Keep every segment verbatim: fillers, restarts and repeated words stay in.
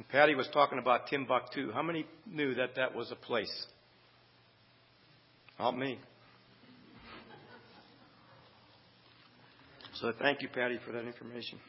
Patty was talking about Timbuktu. How many knew that that was a place? Not me. So thank you, Patty, for that information.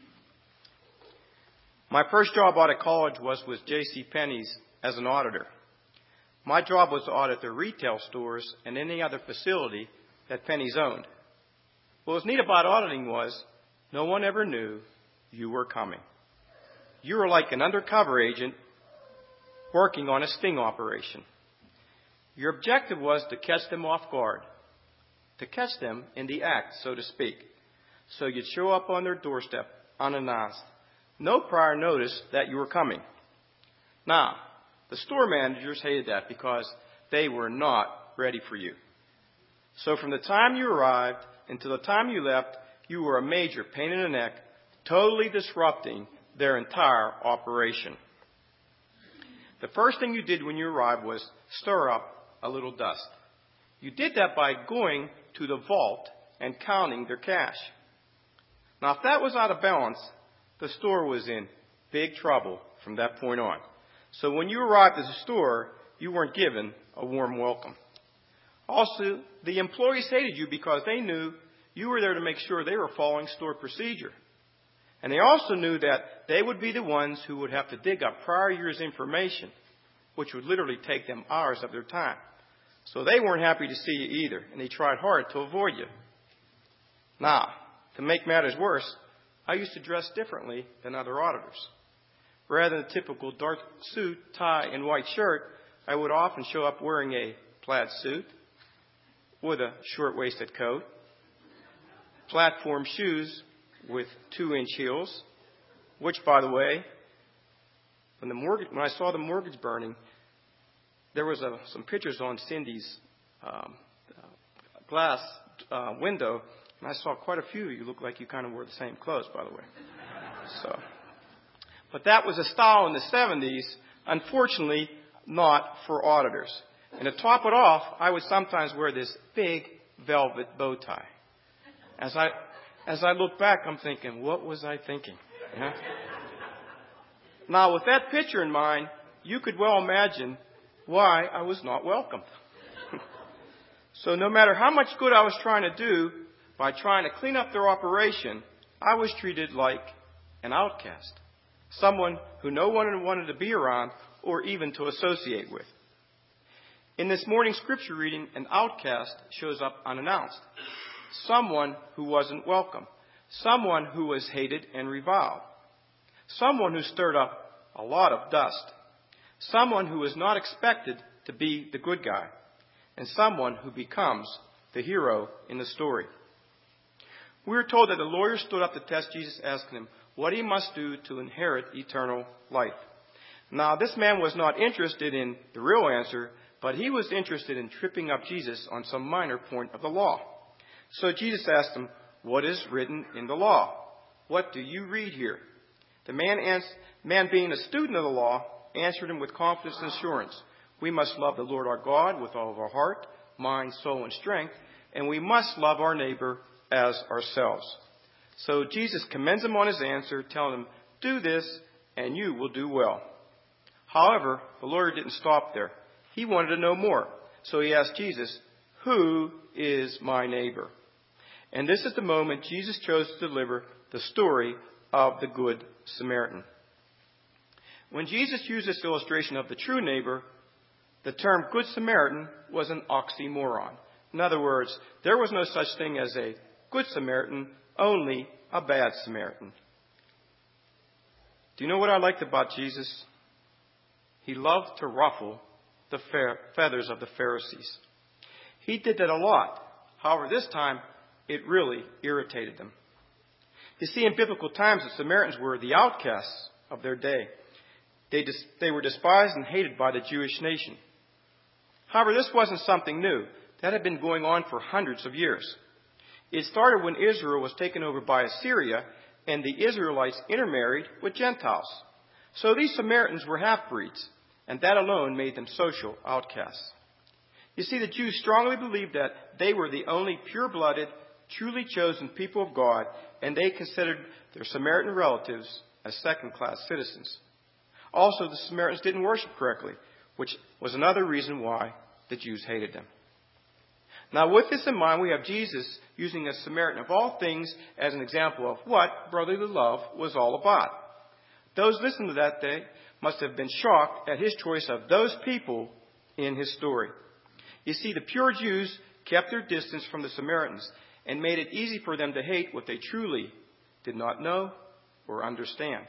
My first job out of college was with J C Penney's as an auditor. My job was to audit their retail stores and any other facility that Penney's owned. What was neat about auditing was no one ever knew you were coming. You were like an undercover agent working on a sting operation. Your objective was to catch them off guard, to catch them in the act, so to speak. So you'd show up on their doorstep unannounced. No prior notice that you were coming. Now, the store managers hated that because they were not ready for you. So from the time you arrived until the time you left, you were a major pain in the neck, totally disrupting their entire operation. The first thing you did when you arrived was stir up a little dust. You did that by going to the vault and counting their cash. Now, if that was out of balance, the store was in big trouble from that point on. So when you arrived at the store, you weren't given a warm welcome. Also, the employees hated you because they knew you were there to make sure they were following store procedure. And they also knew that they would be the ones who would have to dig up prior year's information, which would literally take them hours of their time. So they weren't happy to see you either, and they tried hard to avoid you. Now, to make matters worse, I used to dress differently than other auditors. Rather than a typical dark suit, tie, and white shirt, I would often show up wearing a plaid suit with a short-waisted coat, platform shoes with two-inch heels, which, by the way, when the mortgage, when I saw the mortgage burning, there was a, some pictures on Cindy's um, uh, glass uh, window, and I saw quite a few of you look like you kind of wore the same clothes, by the way. So, but that was a style in the seventies, unfortunately not for auditors. And to top it off, I would sometimes wear this big velvet bow tie. As I as I look back, I'm thinking, what was I thinking? Yeah? Now, with that picture in mind, you could well imagine why I was not welcomed. So no matter how much good I was trying to do by trying to clean up their operation, I was treated like an outcast, someone who no one wanted to be around or even to associate with. In this morning's scripture reading, an outcast shows up unannounced, someone who wasn't welcome, someone who was hated and reviled, someone who stirred up a lot of dust, someone who is not expected to be the good guy, and someone who becomes the hero in the story. We are told that the lawyer stood up to test Jesus, asking him what he must do to inherit eternal life. Now, this man was not interested in the real answer, but he was interested in tripping up Jesus on some minor point of the law. So Jesus asked him, what is written in the law? What do you read here? The man, ans- man being a student of the law, answered him with confidence and assurance. We must love the Lord our God with all of our heart, mind, soul, and strength, and we must love our neighbor as ourselves. So Jesus commends him on his answer, telling him, do this, and you will do well. However, the lawyer didn't stop there. He wanted to know more. So he asked Jesus, who is my neighbor? And this is the moment Jesus chose to deliver the story of the Good Samaritan. When Jesus used this illustration of the true neighbor, the term Good Samaritan was an oxymoron. In other words, there was no such thing as a Good Samaritan, only a bad Samaritan. Do you know what I liked about Jesus? He loved to ruffle the feathers of the Pharisees. He did that a lot. However, this time, it really irritated them. You see, in biblical times, the Samaritans were the outcasts of their day. They, dis- they were despised and hated by the Jewish nation. However, this wasn't something new. That had been going on for hundreds of years. It started when Israel was taken over by Assyria, and the Israelites intermarried with Gentiles. So these Samaritans were half-breeds, and that alone made them social outcasts. You see, the Jews strongly believed that they were the only pure-blooded, truly chosen people of God, and they considered their Samaritan relatives as second-class citizens. Also, the Samaritans didn't worship correctly, which was another reason why the Jews hated them. Now, with this in mind, we have Jesus using a Samaritan of all things as an example of what brotherly love was all about. Those listening to that day must have been shocked at his choice of those people in his story. You see, the pure Jews kept their distance from the Samaritans and made it easy for them to hate what they truly did not know or understand.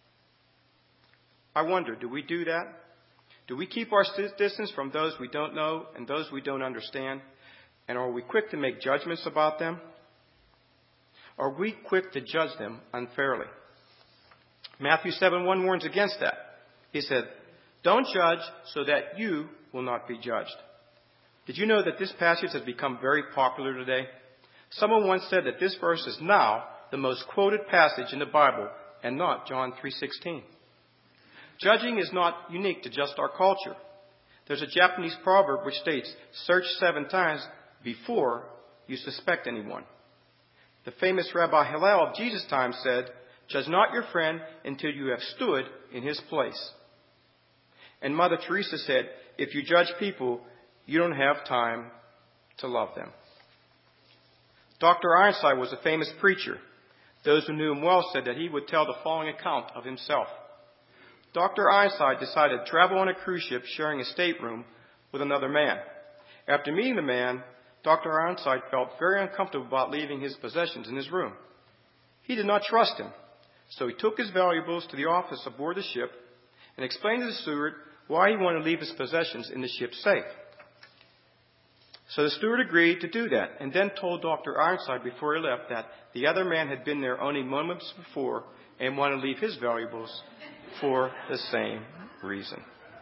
I wonder, do we do that? Do we keep our distance from those we don't know and those we don't understand? And are we quick to make judgments about them? Are we quick to judge them unfairly? Matthew seven one warns against that. He said, "Don't judge so that you will not be judged." Did you know that this passage has become very popular today? Someone once said that this verse is now the most quoted passage in the Bible and not John three sixteen. Judging is not unique to just our culture. There's a Japanese proverb which states, "Search seven times before you suspect anyone." The famous Rabbi Hillel of Jesus' time said, "Judge not your friend until you have stood in his place." And Mother Teresa said, "If you judge people, you don't have time to love them." Doctor Ironside was a famous preacher. Those who knew him well said that he would tell the following account of himself. Doctor Ironside decided to travel on a cruise ship sharing a stateroom with another man. After meeting the man, Doctor Ironside felt very uncomfortable about leaving his possessions in his room. He did not trust him, so he took his valuables to the office aboard the ship and explained to the steward why he wanted to leave his possessions in the ship's safe. So the steward agreed to do that and then told Doctor Ironside before he left that the other man had been there only moments before and wanted to leave his valuables for the same reason.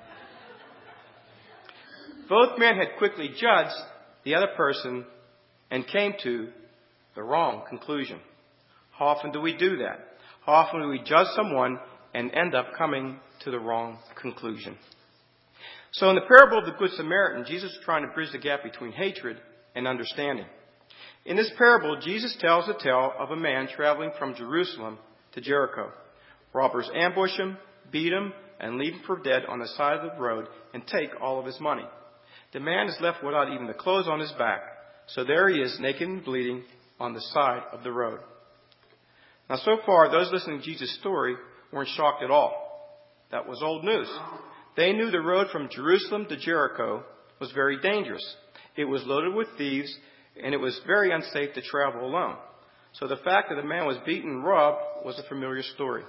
Both men had quickly judged the other person and came to the wrong conclusion. How often do we do that? How often do we judge someone and end up coming to the wrong conclusion? So in the parable of the Good Samaritan, Jesus is trying to bridge the gap between hatred and understanding. In this parable, Jesus tells the tale of a man traveling from Jerusalem to Jericho. Robbers ambush him, beat him, and leave him for dead on the side of the road and take all of his money. The man is left without even the clothes on his back. So there he is, naked and bleeding, on the side of the road. Now, so far, those listening to Jesus' story weren't shocked at all. That was old news. They knew the road from Jerusalem to Jericho was very dangerous. It was loaded with thieves, and it was very unsafe to travel alone. So the fact that the man was beaten and robbed was a familiar story.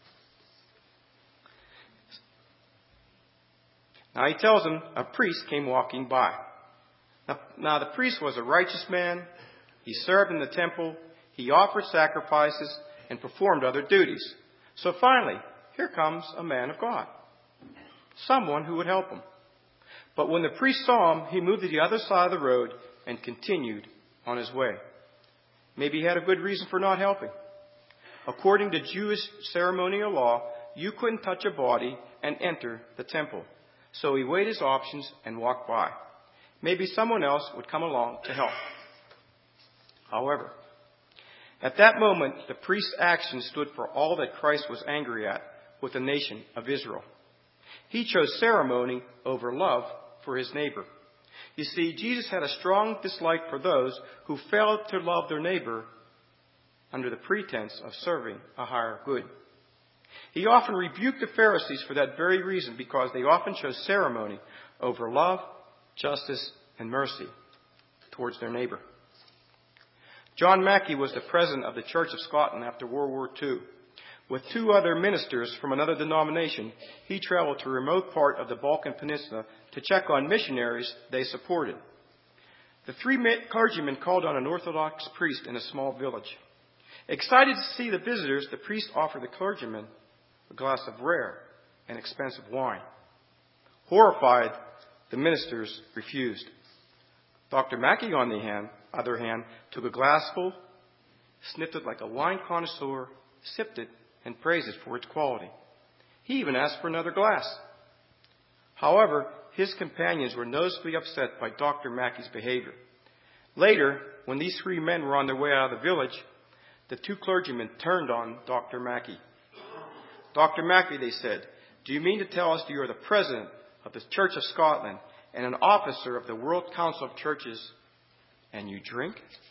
Now he tells them a priest came walking by. Now, now the priest was a righteous man. He served in the temple. He offered sacrifices and performed other duties. So finally, here comes a man of God. Someone who would help him. But when the priest saw him, he moved to the other side of the road and continued on his way. Maybe he had a good reason for not helping. According to Jewish ceremonial law, you couldn't touch a body and enter the temple. So he weighed his options and walked by. Maybe someone else would come along to help. However, at that moment, the priest's action stood for all that Christ was angry at with the nation of Israel. He chose ceremony over love for his neighbor. You see, Jesus had a strong dislike for those who failed to love their neighbor under the pretense of serving a higher good. He often rebuked the Pharisees for that very reason, because they often chose ceremony over love, justice, and mercy towards their neighbor. John Mackey was the president of the Church of Scotland after World War Two. With two other ministers from another denomination, he traveled to a remote part of the Balkan Peninsula to check on missionaries they supported. The three clergymen called on an Orthodox priest in a small village. Excited to see the visitors, the priest offered the clergyman a glass of rare and expensive wine. Horrified, the ministers refused. Doctor Mackey, on the hand, other hand, took a glassful, sniffed it like a wine connoisseur, sipped it, and praised it for its quality. He even asked for another glass. However, his companions were noticeably upset by Doctor Mackey's behavior. Later, when these three men were on their way out of the village, the two clergymen turned on Doctor Mackey. Doctor Mackey, they said, Do you mean to tell us that you are the president of the Church of Scotland and an officer of the World Council of Churches, and you drink?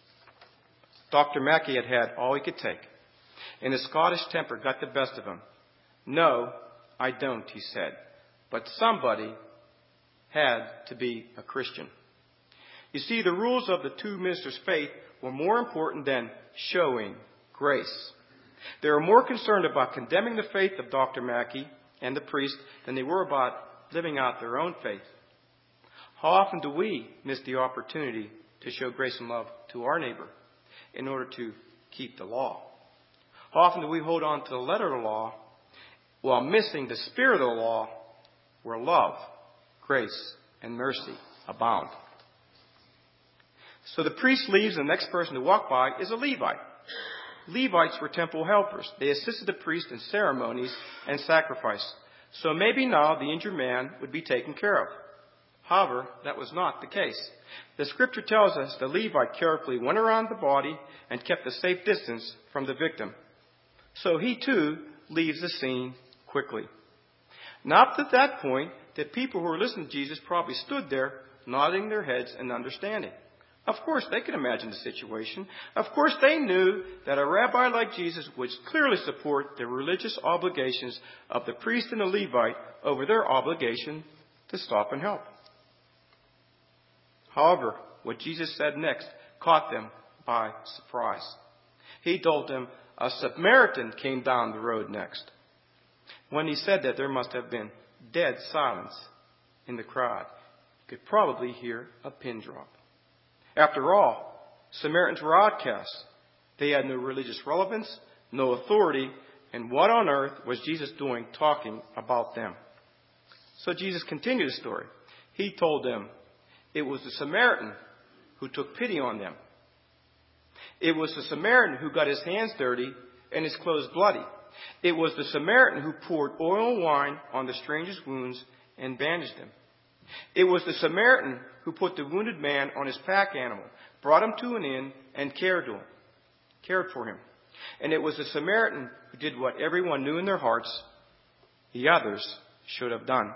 Doctor Mackay had had all he could take, and his Scottish temper got the best of him. No, I don't, he said, but somebody had to be a Christian. You see, the rules of the two ministers' faith were more important than showing grace. They were more concerned about condemning the faith of Doctor Mackay and the priest than they were about living out their own faith. How often do we miss the opportunity to show grace and love to our neighbor in order to keep the law? How often do we hold on to the letter of the law while missing the spirit of the law, where love, grace, and mercy abound? So the priest leaves, and the next person to walk by is a Levite. Levites were temple helpers. They assisted the priest in ceremonies and sacrifice. So maybe now the injured man would be taken care of. However, that was not the case. The scripture tells us the Levite carefully went around the body and kept a safe distance from the victim. So he too leaves the scene quickly. Not at that point, the people who were listening to Jesus probably stood there nodding their heads and understanding. Of course, they could imagine the situation. Of course, they knew that a rabbi like Jesus would clearly support the religious obligations of the priest and the Levite over their obligation to stop and help. However, what Jesus said next caught them by surprise. He told them a Samaritan came down the road next. When he said that, there must have been dead silence in the crowd. You could probably hear a pin drop. After all, Samaritans were outcasts. They had no religious relevance, no authority, and what on earth was Jesus doing talking about them? So Jesus continued the story. He told them it was the Samaritan who took pity on them. It was the Samaritan who got his hands dirty and his clothes bloody. It was the Samaritan who poured oil and wine on the stranger's wounds and bandaged them. It was the Samaritan who put the wounded man on his pack animal, brought him to an inn, and cared to him, cared for him. And it was the Samaritan who did what everyone knew in their hearts the others should have done.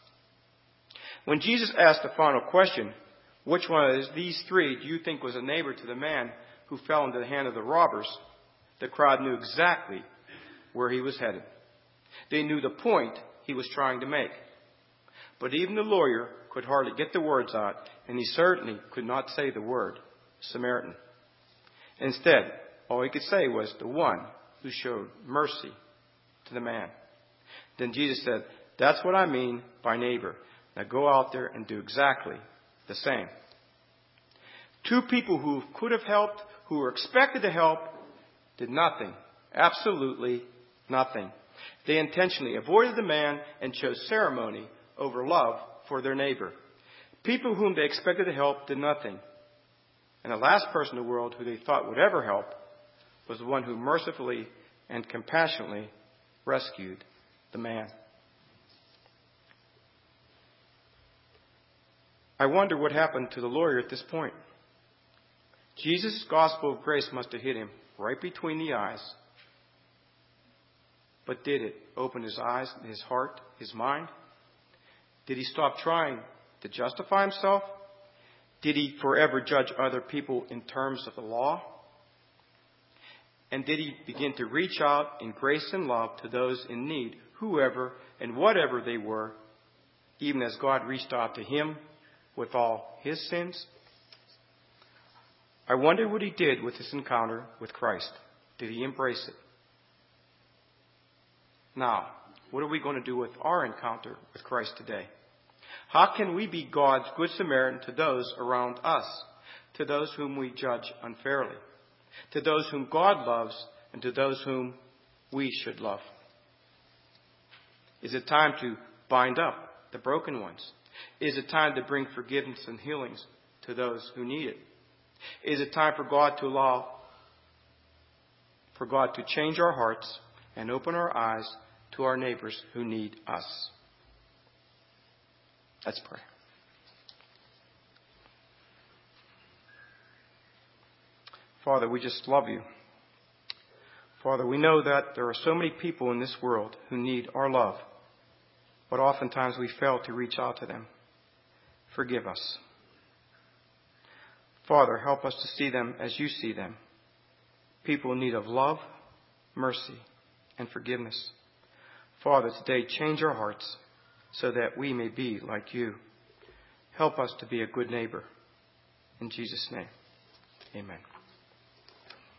When Jesus asked the final question, which one of these three do you think was a neighbor to the man who fell into the hand of the robbers, the crowd knew exactly where he was headed. They knew the point he was trying to make. But even the lawyer could hardly get the words out, and he certainly could not say the word Samaritan. Instead, all he could say was the one who showed mercy to the man. Then Jesus said, that's what I mean by neighbor. Now go out there and do exactly the same. Two people who could have helped, who were expected to help, did nothing. Absolutely nothing. They intentionally avoided the man and chose ceremony over love for their neighbor. People whom they expected to help did nothing. And the last person in the world who they thought would ever help was the one who mercifully and compassionately rescued the man. I wonder what happened to the lawyer at this point. Jesus' gospel of grace must have hit him right between the eyes. But did it open his eyes, his heart, his mind? Did he stop trying to justify himself? Did he forever judge other people in terms of the law? And did he begin to reach out in grace and love to those in need, whoever and whatever they were, even as God reached out to him with all his sins? I wonder what he did with this encounter with Christ. Did he embrace it? Now, what are we going to do with our encounter with Christ today? How can we be God's good Samaritan to those around us, to those whom we judge unfairly, to those whom God loves, and to those whom we should love? Is it time to bind up the broken ones? Is it time to bring forgiveness and healings to those who need it? Is it time for God to allow, for God to change our hearts and open our eyes to our neighbors who need us? Let's pray. Father, we just love you. Father, we know that there are so many people in this world who need our love. but oftentimes we fail to reach out to them. Forgive us. Father, help us to see them as you see them. People in need of love, mercy, and forgiveness. Father, today change our hearts so that we may be like you. Help us to be a good neighbor. In Jesus' name, amen.